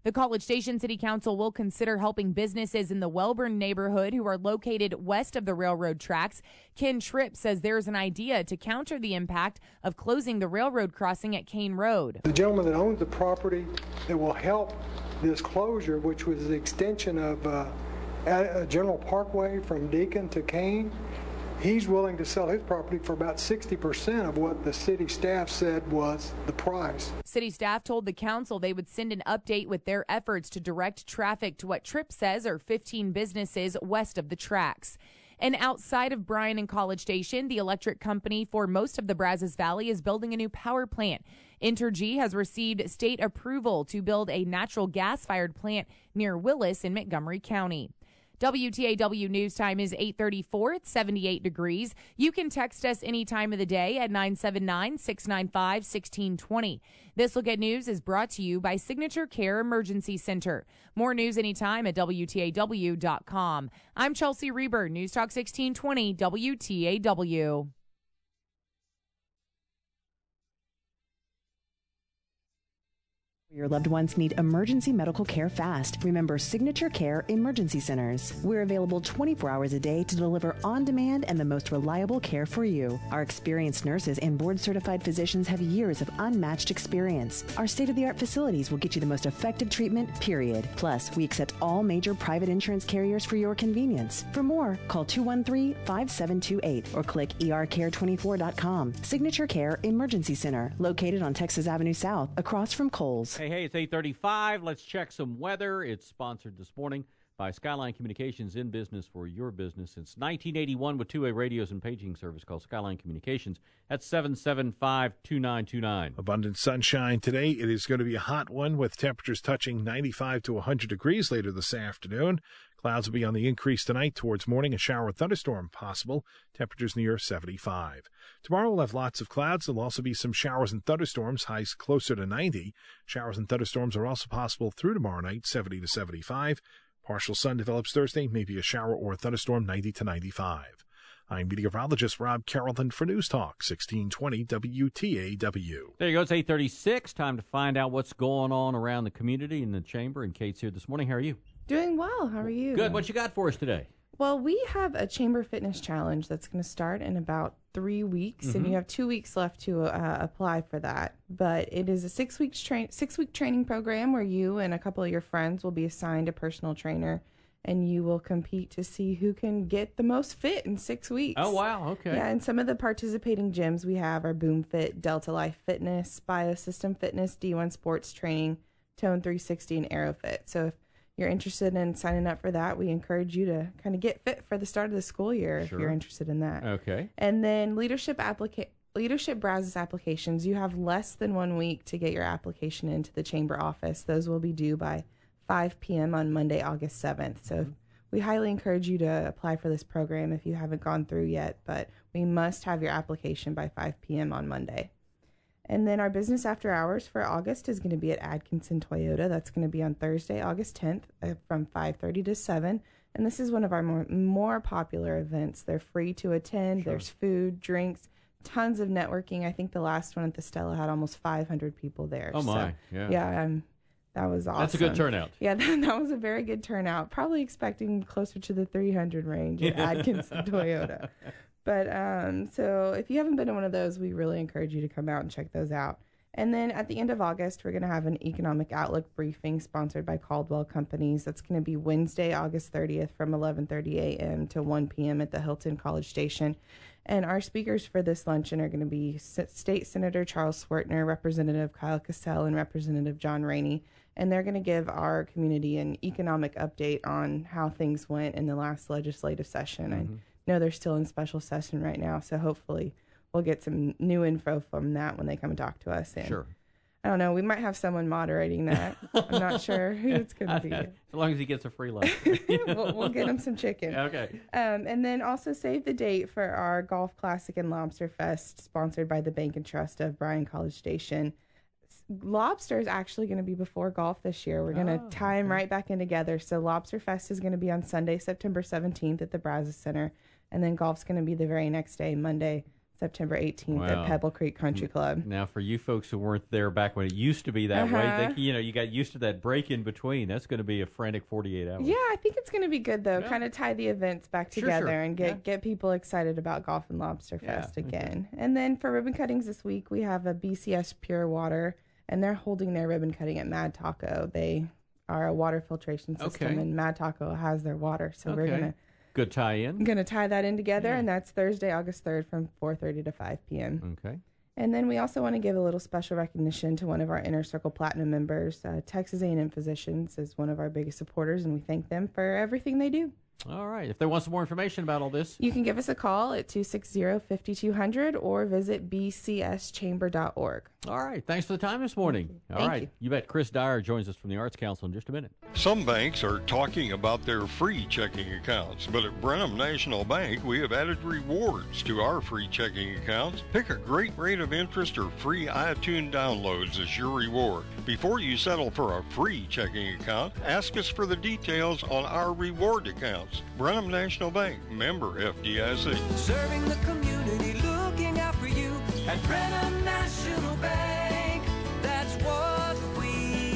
The College Station City Council will consider helping businesses in the Welborn neighborhood who are located west of the railroad tracks. Ken Tripp says there's an idea to counter the impact of closing the railroad crossing at Kane Road. The gentleman that owns the property that will help this closure, which was the extension of a General Parkway from Deacon to Kane, he's willing to sell his property for about 60% of what the city staff said was the price. City staff told the council they would send an update with their efforts to direct traffic to what Tripp says are 15 businesses west of the tracks. And outside of Bryan and College Station, the electric company for most of the Brazos Valley is building a new power plant. Entergy has received state approval to build a natural gas-fired plant near Willis in Montgomery County. WTAW News Time is 8:34. It's 78 degrees. You can text us any time of the day at 979-695-1620. This Look at News is brought to you by Signature Care Emergency Center. More news anytime at WTAW.com. I'm Chelsea Reber, News Talk 1620 WTAW. Your loved ones need emergency medical care fast. Remember Signature Care Emergency Centers. We're available 24 hours a day to deliver on-demand and the most reliable care for you. Our experienced nurses and board-certified physicians have years of unmatched experience. Our state-of-the-art facilities will get you the most effective treatment, period. Plus, we accept all major private insurance carriers for your convenience. For more, call 213-5728 or click ercare24.com. Signature Care Emergency Center, located on Texas Avenue South, across from Kohl's. Hey, it's 8:35. Let's check some weather. It's sponsored this morning by Skyline Communications, in business for your business since 1981 with two-way radios and paging service called Skyline Communications at 775-2929. Abundant sunshine today. It is going to be a hot one with temperatures touching 95 to 100 degrees later this afternoon. Clouds will be on the increase tonight. Towards morning, a shower or thunderstorm possible. Temperatures near 75. Tomorrow we'll have lots of clouds. There'll also be some showers and thunderstorms, highs closer to 90. Showers and thunderstorms are also possible through tomorrow night, 70 to 75. Partial sun develops Thursday, maybe a shower or a thunderstorm, 90 to 95. I'm meteorologist Rob Carrollton for News Talk 1620 WTAW. There you go. It's 8:36. Time to find out what's going on around the community in the chamber. And Kate's here this morning. How are you? Doing well. How are you? Good. What you got for us today? Well, we have a Chamber Fitness Challenge that's going to start in about 3 weeks, and you have 2 weeks left to apply for that. But it is a 6-week training program where you and a couple of your friends will be assigned a personal trainer, and you will compete to see who can get the most fit in 6 weeks. Oh, wow. Okay. Yeah, and some of the participating gyms we have are Boom Fit, Delta Life Fitness, Biosystem Fitness, D1 Sports Training, Tone 360, and AeroFit. So if you're interested in signing up for that, we encourage you to kind of get fit for the start of the school year if you're interested in that. Okay. And then Leadership Brazos applications, you have less than 1 week to get your application into the chamber office. Those will be due by 5 p.m. on Monday, August 7th. So we highly encourage you to apply for this program if you haven't gone through yet, but we must have your application by 5 p.m. on Monday. And then our business after hours for August is going to be at Atkinson Toyota. That's going to be on Thursday, August 10th from 5:30 to 7. And this is one of our more popular events. They're free to attend. There's food, drinks, tons of networking. I think the last one at the Stella had almost 500 people there. Oh, my. So, that was awesome. That's a good turnout. Yeah, that was a very good turnout. Probably expecting closer to the 300 range at Atkinson Toyota. But so if you haven't been to one of those, we really encourage you to come out and check those out. And then at the end of August, we're going to have an economic outlook briefing sponsored by Caldwell Companies. That's going to be Wednesday, August 30th from 11:30 a.m. to 1 p.m. at the Hilton College Station. And our speakers for this luncheon are going to be State Senator Charles Swertner, Representative Kyle Cassell, and Representative John Rainey. And they're going to give our community an economic update on how things went in the last legislative session. I know they're still in special session right now, so hopefully we'll get some new info from that when they come and talk to us. And sure. I don't know. We might have someone moderating that. I'm not sure who it's going to be. As long as he gets a free lunch. we'll get him some chicken. Okay. And then also save the date for our Golf Classic and Lobster Fest, sponsored by the Bank and Trust of Bryan College Station. Lobster is actually going to be before golf this year. We're going to tie them right back in together. So Lobster Fest is going to be on Sunday, September 17th at the Brazos Center. And then golf's going to be the very next day, Monday, September 18th Wow. at Pebble Creek Country Club. Now, for you folks who weren't there back when it used to be that way, you got used to that break in between. That's going to be a frantic 48 hours. Yeah, I think it's going to be good, though. Kind of tie the events back together and get people excited about Golf and Lobster Fest again. And then for ribbon cuttings this week, we have a BCS Pure Water, and they're holding their ribbon cutting at Mad Taco. They are a water filtration system, and Mad Taco has their water. So we're going to... Good tie-in. I'm going to tie that in together, and that's Thursday, August 3rd from 4:30 to 5 p.m. Okay. And then we also want to give a little special recognition to one of our Inner Circle Platinum members. Texas A&M Physicians is one of our biggest supporters, and we thank them for everything they do. All right. If they want some more information about all this, you can give us a call at 260-5200 or visit bcschamber.org. All right. Thanks for the time this morning. All right. You bet. Chris Dyer joins us from the Arts Council in just a minute. Some banks are talking about their free checking accounts, but at Brenham National Bank, we have added rewards to our free checking accounts. Pick a great rate of interest or free iTunes downloads as your reward. Before you settle for a free checking account, ask us for the details on our reward accounts. Brenham National Bank, member FDIC. Serving the community, looking out for you at Brenham National Bank. That's what we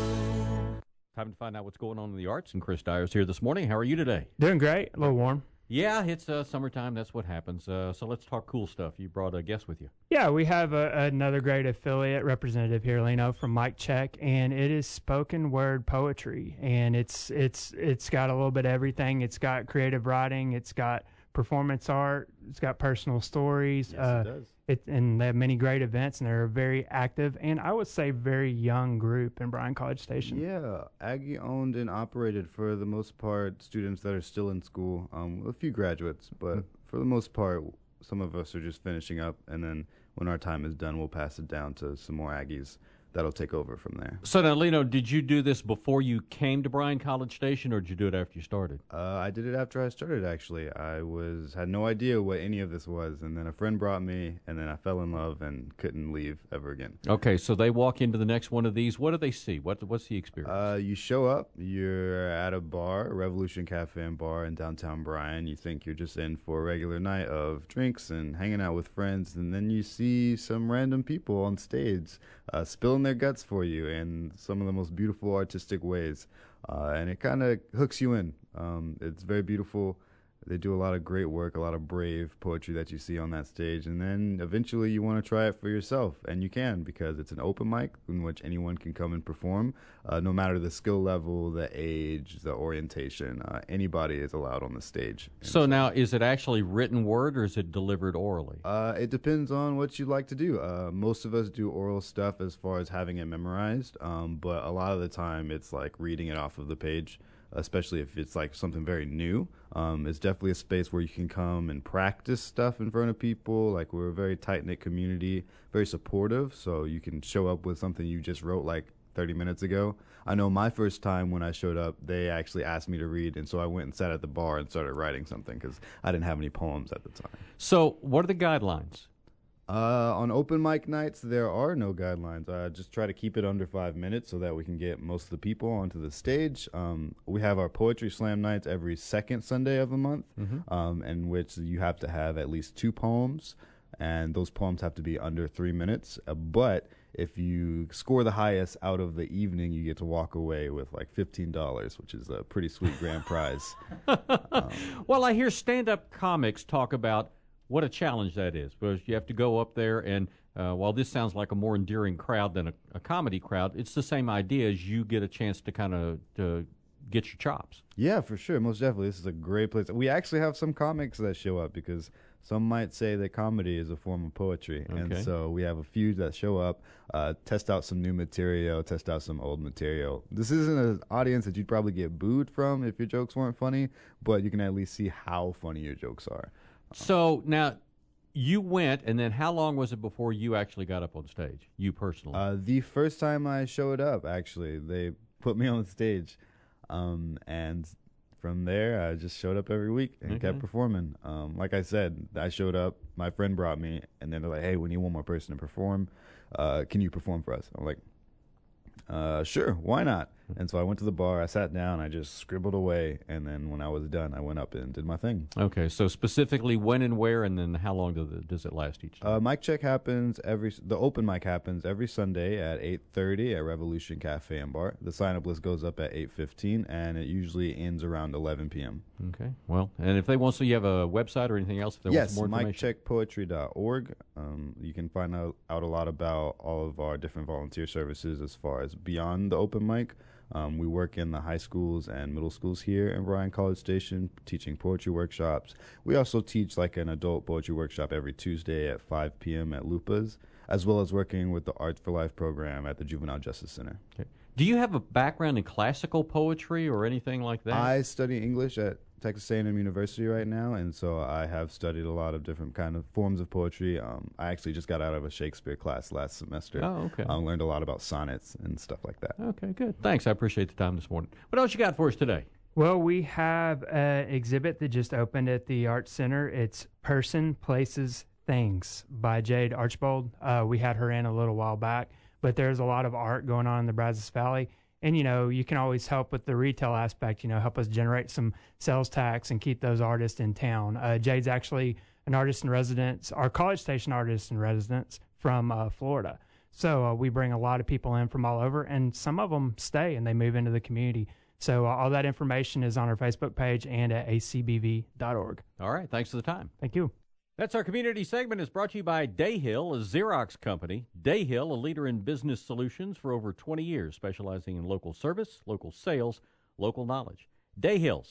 do. Time to find out what's going on in the arts, and Chris Dyer's here this morning. How are you today? Doing great. A little warm. Yeah, it's summertime. That's what happens. So let's talk cool stuff. You brought a guest with you. Yeah, we have another great affiliate representative here, Leno, from Mike Check, and it is spoken word poetry, and it's got a little bit of everything. It's got creative writing, it's got performance art, it's got personal stories. Yes, it does. And they have many great events, and they're a very active and I would say very young group in Bryan College Station. Yeah, Aggie owned and operated for the most part students that are still in school, a few graduates, but for the most part, some of us are just finishing up, and then when our time is done, we'll pass it down to some more Aggies that'll take over from there. So now, Leno, did you do this before you came to Bryan College Station, or did you do it after you started? I did it after I started, actually. I had no idea what any of this was, and then a friend brought me, and then I fell in love and couldn't leave ever again. Okay, so they walk into the next one of these. What do they see? What's the experience? You show up, you're at a bar, Revolution Cafe and Bar in downtown Bryan. You think you're just in for a regular night of drinks and hanging out with friends, and then you see some random people on stage spilling their guts for you in some of the most beautiful artistic ways, and it kind of hooks you in. It's very beautiful. They do a lot of great work, a lot of brave poetry that you see on that stage, and then eventually you want to try it for yourself, and you can, because it's an open mic in which anyone can come and perform, no matter the skill level, the age, the orientation. Anybody is allowed on the stage. So now, is it actually written word, or is it delivered orally? It depends on what you like to do. Most of us do oral stuff as far as having it memorized, but a lot of the time it's like reading it off of the page. Especially if it's like something very new. It's definitely a space where you can come and practice stuff in front of people. Like, we're a very tight-knit community, very supportive, so you can show up with something you just wrote like 30 minutes ago. I know my first time when I showed up, they actually asked me to read, and so I went and sat at the bar and started writing something because I didn't have any poems at the time. So what are the guidelines? On open mic nights, there are no guidelines. Just try to keep it under 5 minutes so that we can get most of the people onto the stage. We have our poetry slam nights every second Sunday of the month, in which you have to have at least 2 poems, and those poems have to be under 3 minutes. But if you score the highest out of the evening, you get to walk away with like $15, which is a pretty sweet grand prize. Well, I hear stand-up comics talk about what a challenge that is, because you have to go up there and while this sounds like a more endearing crowd than a comedy crowd, it's the same idea as you get a chance to kind of get your chops. Yeah, for sure. Most definitely. This is a great place. We actually have some comics that show up because some might say that comedy is a form of poetry. Okay. And so we have a few that show up, test out some new material, test out some old material. This isn't an audience that you'd probably get booed from if your jokes weren't funny, but you can at least see how funny your jokes are. So now you went, and then how long was it before you actually got up on stage, you personally? The first time I showed up, actually, they put me on the stage, and from there I just showed up every week and kept performing. Like I said, I showed up, my friend brought me, and then they're like, hey, we need one more person to perform. Can you perform for us? I'm like, sure, why not? And so I went to the bar, I sat down, I just scribbled away, and then when I was done, I went up and did my thing. Okay, so specifically when and where, and then how long does it last each time? Mic check happens the open mic happens every Sunday at 8:30 at Revolution Cafe and Bar. The sign-up list goes up at 8:15, and it usually ends around 11 p.m. Okay, well, and if they want, so you have a website or anything else? If they want some more information? miccheckpoetry.org. You can find out a lot about all of our different volunteer services as far as beyond the open mic. We work in the high schools and middle schools here in Bryan College Station, teaching poetry workshops. We also teach like an adult poetry workshop every Tuesday at 5 p.m. at Lupa's, as well as working with the Art for Life program at the Juvenile Justice Center. Okay. Do you have a background in classical poetry or anything like that? I study English at Texas A&M University right now, and so I have studied a lot of different kind of forms of poetry. I actually just got out of a Shakespeare class last semester. Oh, okay. Learned a lot about sonnets and stuff like that. Okay, good. Thanks. I appreciate the time this morning. What else you got for us today? Well, we have an exhibit that just opened at the Art Center. It's Person, Places, Things by Jade Archbold. We had her in a little while back, but there's a lot of art going on in the Brazos Valley. And, you can always help with the retail aspect, help us generate some sales tax and keep those artists in town. Jade's actually an artist in residence, our College Station artist in residence from Florida. So we bring a lot of people in from all over, and some of them stay and they move into the community. So all that information is on our Facebook page and at acbv.org. All right. Thanks for the time. Thank you. That's our community segment. Is brought to you by Dayhill, a Xerox company. Dayhill, a leader in business solutions for over 20 years, specializing in local service, local sales, local knowledge. Dayhill,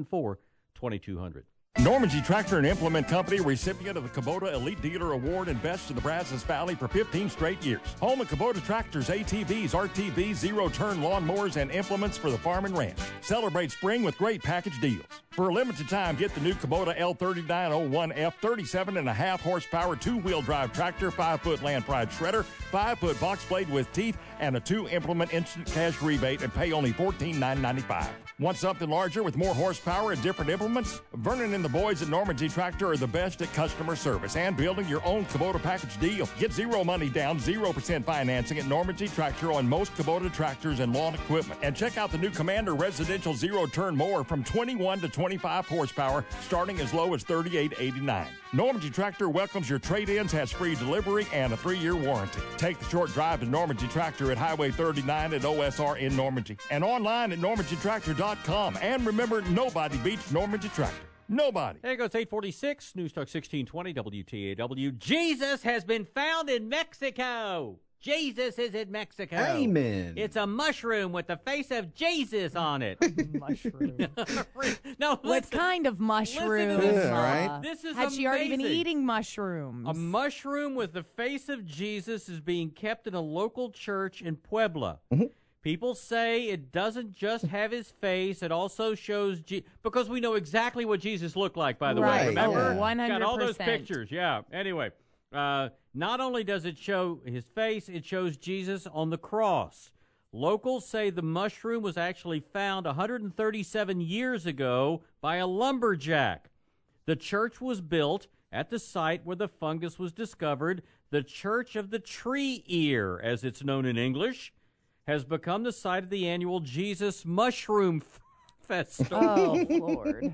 774-2200. Normandy Tractor and Implement Company, recipient of the Kubota Elite Dealer Award and Best in the Brazos Valley for 15 straight years. Home of Kubota tractors, ATVs, RTVs, zero-turn lawnmowers, and implements for the farm and ranch. Celebrate spring with great package deals. For a limited time, get the new Kubota L3901F 37.5 horsepower two-wheel drive tractor, 5-foot Land Pride shredder, 5-foot box blade with teeth, and a 2-implement instant cash rebate and pay only $14,995. Want something larger with more horsepower and different implements? Vernon and the boys at Normandy Tractor are the best at customer service and building your own Kubota package deal. Get zero money down, 0% financing at Normandy Tractor on most Kubota tractors and lawn equipment. And check out the new Commander Residential Zero-Turn Mower from 21 to 25 horsepower, starting as low as $38.89. Normandy Tractor welcomes your trade-ins, has free delivery, and a 3-year warranty. Take the short drive to Normandy Tractor at Highway 39 at OSR in Normandy and online at normandytractor.com. And remember, nobody beats Normandy Tractor. Nobody. There goes 846, News Talk 1620, WTAW. Jesus has been found in Mexico. Jesus is in Mexico. Amen. It's a mushroom with the face of Jesus on it. Mushroom. No, what kind of mushroom? Right? This is Had she already been amazing. eating mushrooms? A mushroom with the face of Jesus is being kept in a local church in Puebla. Mm-hmm. People say it doesn't just have his face, it also shows because we know exactly what Jesus looked like, by the Right. way. Remember? Oh, 100%. Got all those pictures, yeah. Anyway, not only does it show his face, it shows Jesus on the cross. Locals say the mushroom was actually found 137 years ago by a lumberjack. The church was built at the site where the fungus was discovered. The Church of the Tree Ear, as it's known in English, has become the site of the annual Jesus Mushroom Festival. Oh, Lord.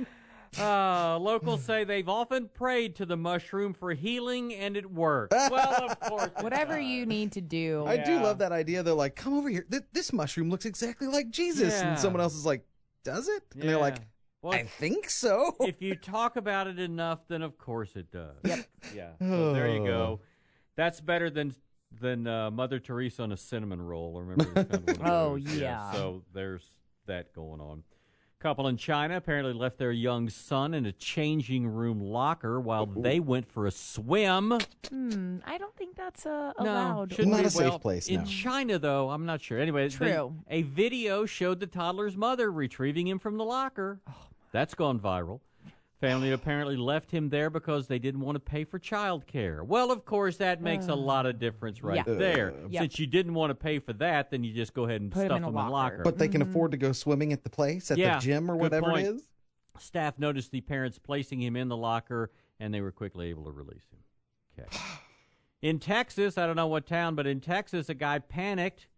Locals say they've often prayed to the mushroom for healing, and it worked. Well, of course. Whatever you need to do. I do love that idea. They're like, come over here. This mushroom looks exactly like Jesus. Yeah. And someone else is like, does it? And they're like, Well, I think so. If you talk about it enough, then of course it does. Yep. Yeah. So there you go. That's better than Mother Teresa on a cinnamon roll. Remember? Kind of Oh, yeah. So there's that going on. Couple in China apparently left their young son in a changing room locker while they went for a swim. I don't think that's allowed. Shouldn't Not be. a safe Well, place, in no. China, though, I'm not sure. Anyway, True. A video showed the toddler's mother retrieving him from the locker. That's gone viral. Family apparently left him there because they didn't want to pay for child care. Well, of course, that makes a lot of difference right there. Yep. Since you didn't want to pay for that, then you just go ahead and Put him stuff in a him in a locker. But they can afford to go swimming at the place, at the gym or good whatever point. it is. Staff noticed the parents placing him in the locker, and they were quickly able to release him. Okay. In Texas, I don't know what town, but in Texas, a guy panicked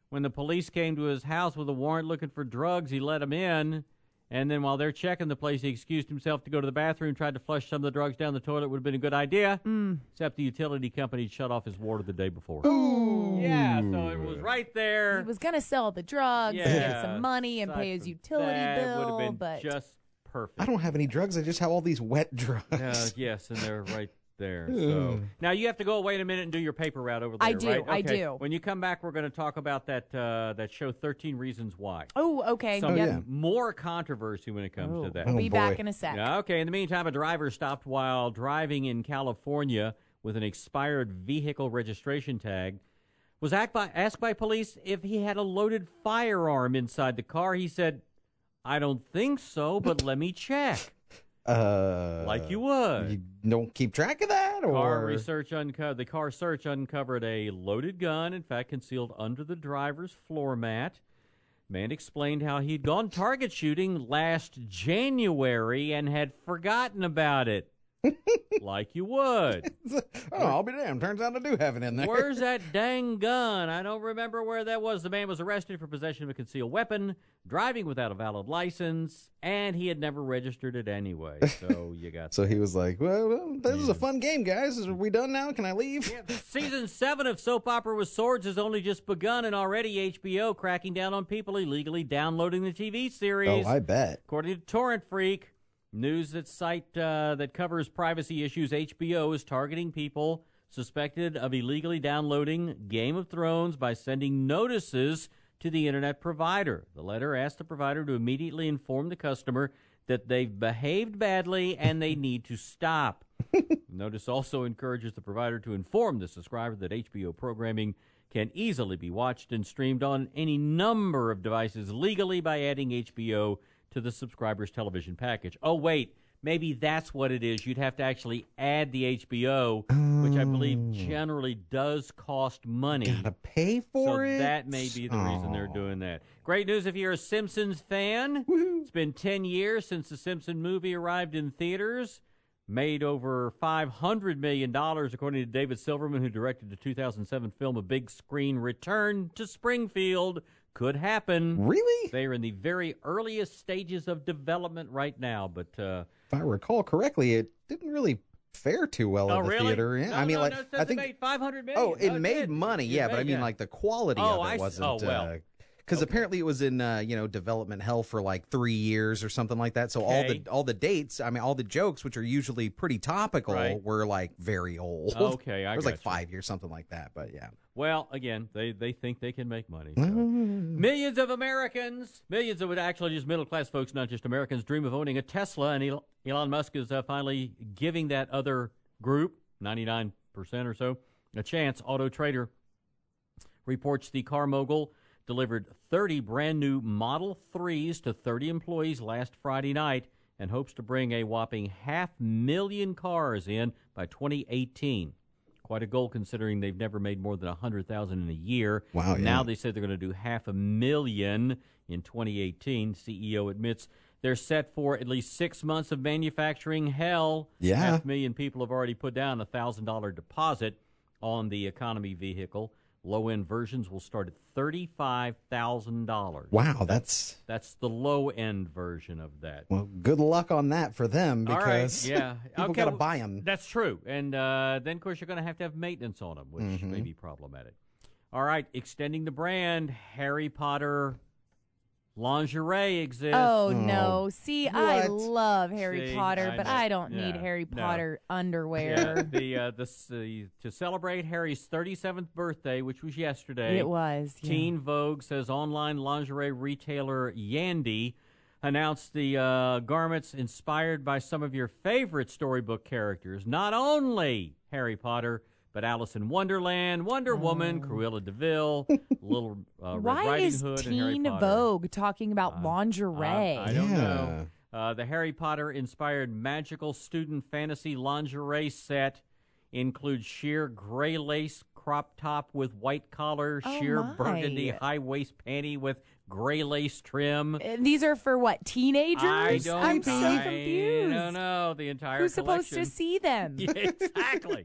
When the police came to his house with a warrant looking for drugs, he let them in. And then while they're checking the place, he excused himself to go to the bathroom, tried to flush some of the drugs down the toilet. Would have been a good idea, except the utility company shut off his water the day before. Ooh. Yeah, so it was right there. He was going to sell the drugs, get some money, and pay his utility bill. Would have been but just perfect. I don't have any drugs. I just have all these wet drugs. Yes, and they're right there. So now you have to go away in a minute and do your paper route over there. I do. Right? I Okay. do. When you come back, we're going to talk about that show 13 Reasons Why. Oh, okay. Some more controversy when it comes to that. I'll be back in a sec. Yeah, okay. In the meantime, a driver stopped while driving in California with an expired vehicle registration tag was asked by police if he had a loaded firearm inside the car. He said, "I don't think so, but let me check." Like you would. You don't keep track of that, or The car search uncovered a loaded gun, in fact, concealed under the driver's floor mat. Man explained how he'd gone target shooting last January and had forgotten about it. Like you would. I'll be damned. Turns out I do have it in there. Where's that dang gun? I don't remember where that was. The man was arrested for possession of a concealed weapon, driving without a valid license, and he had never registered it anyway. So you got So he was like, well, this is a fun game, guys. Are we done now? Can I leave? Yeah, Season 7 of Soap Opera with Swords has only just begun, and already HBO cracking down on people illegally downloading the TV series. Oh, I bet. According to Torrent Freak, news site that covers privacy issues, HBO is targeting people suspected of illegally downloading Game of Thrones by sending notices to the internet provider. The letter asked the provider to immediately inform the customer that they've behaved badly and they need to stop. Notice also encourages the provider to inform the subscriber that HBO programming can easily be watched and streamed on any number of devices legally by adding HBO to the subscriber's television package. Oh, wait, maybe that's what it is. You'd have to actually add the HBO, which I believe generally does cost money. Gotta pay for it? So that may be the reason they're doing that. Great news if you're a Simpsons fan. Woo-hoo. It's been 10 years since the Simpsons movie arrived in theaters. Made over $500 million, according to David Silverman, who directed the 2007 film A Big Screen Return to Springfield. Could happen. Really? They are in the very earliest stages of development right now, but if I recall correctly, it didn't really fare too well at the theater. Yeah, No, I mean, no, I think it made $500 million. Oh, it made money, but I mean, like the quality of it wasn't. Because apparently it was in development hell for like 3 years or something like that. So all the dates, I mean, all the jokes, which are usually pretty topical, were like very old. Okay, it was like 5 years, something like that. But yeah. Well, again, they think they can make money. So. Millions of Americans, millions of actually just middle-class folks, not just Americans, dream of owning a Tesla, and Elon Musk is finally giving that other group, 99% or so, a chance. Auto Trader reports the car mogul delivered 30 brand-new Model 3s to 30 employees last Friday night and hopes to bring a whopping 500,000 cars in by 2018. Quite a goal considering they've never made more than 100,000 in a year. Wow, Now they said they're going to do 500,000 in 2018. CEO admits they're set for at least 6 months of manufacturing hell. Yeah. 500,000 people have already put down a $1,000 deposit on the economy vehicle. Low-end versions will start at $35,000. Wow, that's the low-end version of that. Well, good luck on that for them because people got to buy them. That's true. And then, of course, you're going to have maintenance on them, which may be problematic. All right, extending the brand, Harry Potter lingerie exists. Oh, no. See, I love Harry Potter, but I don't need Harry Potter underwear. Yeah, to celebrate Harry's 37th birthday, which was yesterday. It was, yeah. Teen Vogue says online lingerie retailer Yandy announced the garments inspired by some of your favorite storybook characters. Not only Harry Potter, but Alice in Wonderland, Wonder Woman, Cruella de Vil, Little Red Riding Hood, and Harry Potter. Teen Vogue talking about lingerie? I don't know. The Harry Potter-inspired magical student fantasy lingerie set includes sheer gray lace crop top with white collar, sheer burgundy high-waist panty with gray lace trim. These are for what, teenagers? I'm so confused. No, the entire Who's collection. supposed to see them? Yeah, exactly.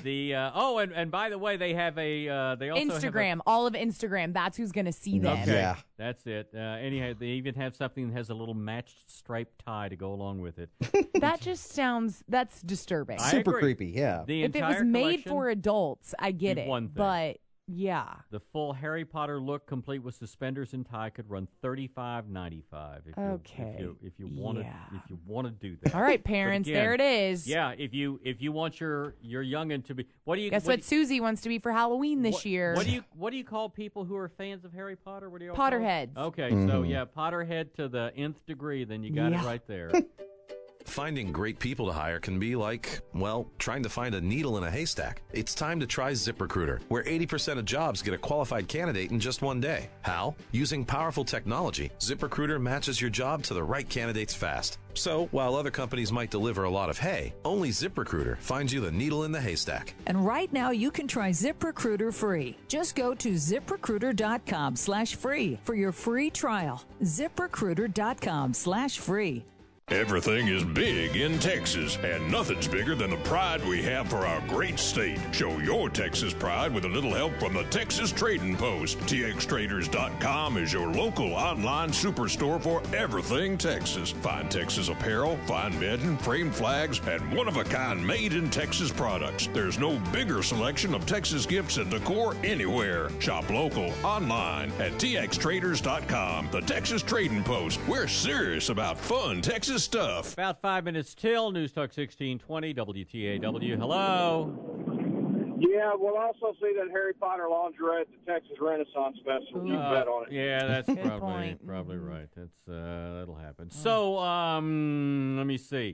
And by the way, they have they also Instagram. have all of Instagram. That's who's going to see them. Okay. Yeah. That's it. Anyhow, they even have something that has a little matched striped tie to go along with it. That's disturbing. Super creepy, yeah. If it was made for adults, I get it. One thing. But yeah. The full Harry Potter look, complete with suspenders and tie, could run $35.95. If you want to do that. All right, parents, again, there it is. Yeah, if you want your youngin to be, Guess what Susie wants to be for Halloween this year. What do you call people who are fans of Harry Potter? What do you Potterheads. Okay, so yeah, Potterhead to the nth degree. Then you got it right there. Finding great people to hire can be like, well, trying to find a needle in a haystack. It's time to try ZipRecruiter, where 80% of jobs get a qualified candidate in just one day. How? Using powerful technology, ZipRecruiter matches your job to the right candidates fast. So, while other companies might deliver a lot of hay, only ZipRecruiter finds you the needle in the haystack. And right now, you can try ZipRecruiter free. Just go to ZipRecruiter.com/free for your free trial. ZipRecruiter.com/free. Everything is big in Texas, and nothing's bigger than the pride we have for our great state. Show your Texas pride with a little help from the Texas Trading Post. TXTraders.com is your local online superstore for everything Texas. Find Texas apparel, fine bedding, framed flags, and one-of-a-kind made-in-Texas products. There's no bigger selection of Texas gifts and decor anywhere. Shop local, online, at TXTraders.com. The Texas Trading Post. We're serious about fun Texas stuff. About 5 minutes till News Talk 1620 WTAW. Hello. Yeah, we'll also see that Harry Potter lingerie at the Texas Renaissance Festival. You bet on it. Yeah, that's probably right. That's that'll happen. So, let me see.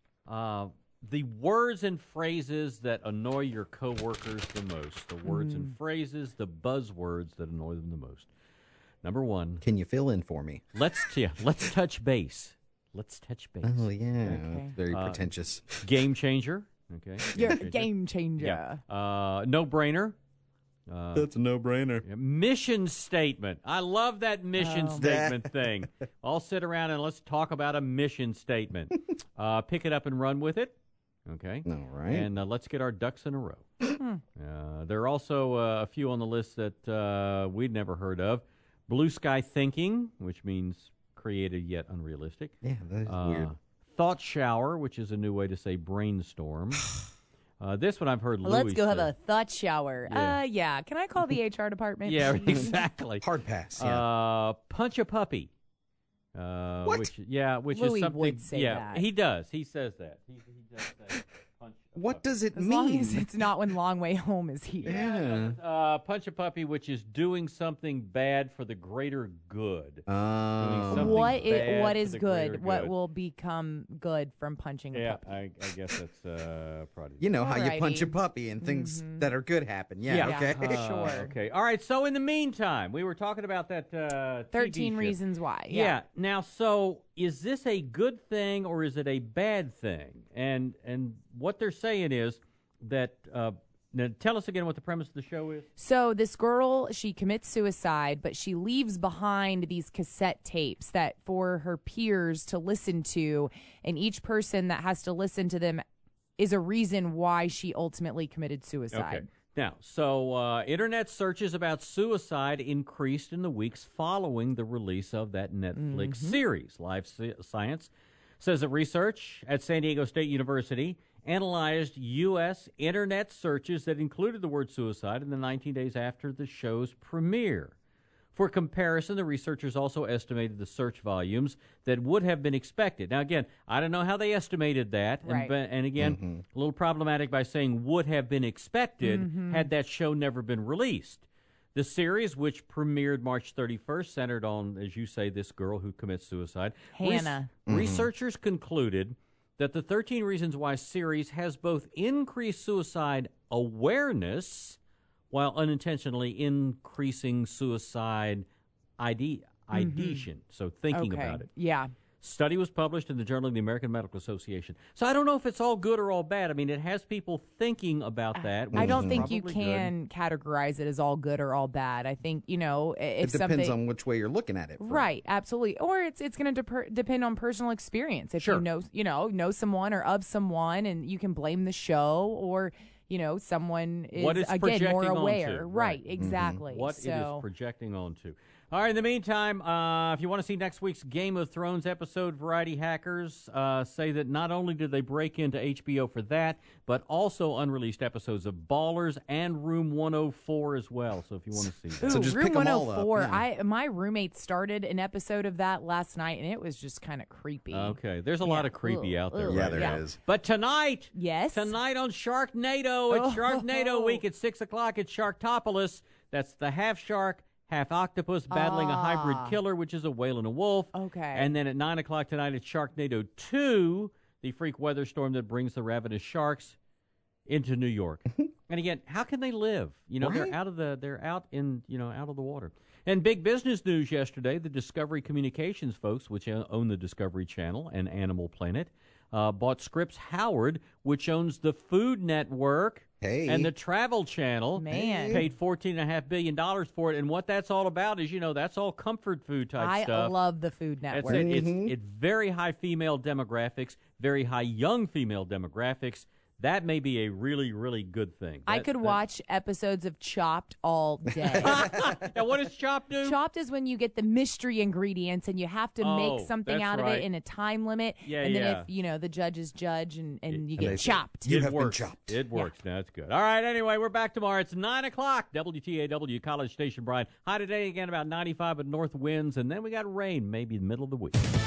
The words and phrases that annoy your coworkers the most. The words and phrases, the buzzwords that annoy them the most. Number one. Can you fill in for me? Let's touch base. Let's touch base. Oh, yeah. Okay. Very pretentious. Game changer. Okay. You're a game changer. Yeah. No-brainer. That's a no-brainer. Mission statement. I love that mission statement thing. I'll sit around and let's talk about a mission statement. Pick it up and run with it. Okay. All right. And let's get our ducks in a row. There are also a few on the list that we'd never heard of. Blue sky thinking, which means creative yet unrealistic. Yeah, that is weird. Thought shower, which is a new way to say brainstorm. This one I've heard Louis Let's go say. have a thought shower. Yeah. Can I call the HR department? Yeah, exactly. Hard pass. Yeah. Punch a puppy. What? Which Louis is something. would say that. He does. He says that. He does say punch. What does it As mean? long as it's not when Long Way Home is here. Yeah. Punch a puppy, which is doing something bad for the greater good. What is good? What will become good from punching a puppy? I guess that's probably. You know how you punch a puppy and things that are good happen. Yeah. Okay. Sure. Okay. All right. So in the meantime, we were talking about that 13 TV Reasons Why. Yeah. Now, so is this a good thing or is it a bad thing? And what they're saying is that. Now, tell us again what the premise of the show is. So this girl, she commits suicide, but she leaves behind these cassette tapes that for her peers to listen to, and each person that has to listen to them is a reason why she ultimately committed suicide. Okay. Now, so internet searches about suicide increased in the weeks following the release of that Netflix series. Life Science says that research at San Diego State University analyzed U.S. internet searches that included the word suicide in the 19 days after the show's premiere. For comparison, the researchers also estimated the search volumes that would have been expected. Now, again, I don't know how they estimated that. Right. And again, a little problematic by saying would have been expected had that show never been released. The series, which premiered March 31st, centered on, as you say, this girl who commits suicide. Hannah. Researchers concluded that the 13 Reasons Why series has both increased suicide awareness while unintentionally increasing suicide ideation. So thinking about it. Yeah. Study was published in the Journal of the American Medical Association. So I don't know if it's all good or all bad. I mean, it has people thinking about that. I don't think you can categorize it as all good or all bad. I think, if it depends on which way you're looking at it. Right, absolutely. Or it's going to depend on personal experience. If you know someone or of someone, and you can blame the show, or someone is again more aware. Right, exactly. What it is projecting onto. All right, in the meantime, if you want to see next week's Game of Thrones episode, Variety Hackers say that not only did they break into HBO for that, but also unreleased episodes of Ballers and Room 104 as well. So if you want to see that. So just Room pick them all 104, up. Yeah. My roommate started an episode of that last night, and it was just kind of creepy. Okay, there's a lot of creepy out there. Yeah, there is. But tonight on Sharknado, it's Sharknado week at 6 o'clock at Sharktopolis. That's the half shark, half octopus battling a hybrid killer, which is a whale and a wolf. Okay. And then at 9 o'clock tonight, it's Sharknado 2, the freak weather storm that brings the ravenous sharks into New York. And again, how can they live? They're out of out of the water. And big business news yesterday, the Discovery Communications folks, which own the Discovery Channel and Animal Planet, bought Scripps Howard, which owns the Food Network. And the Travel Channel. Paid $14.5 billion for it. And what that's all about is, that's all comfort food type stuff. I love the Food Network. It's very high female demographics, very high young female demographics. That may be a really, really good thing. I could watch episodes of Chopped all day. Now, what does Chopped do? Chopped is when you get the mystery ingredients and you have to make something out of it in a time limit. And then if, the judges judge and you get chopped. You have been chopped. It works. Yeah. That's good. All right, anyway, we're back tomorrow. It's 9 o'clock, WTAW, College Station, Bryan. High today, again, about 95 with north winds, and then we got rain maybe in the middle of the week.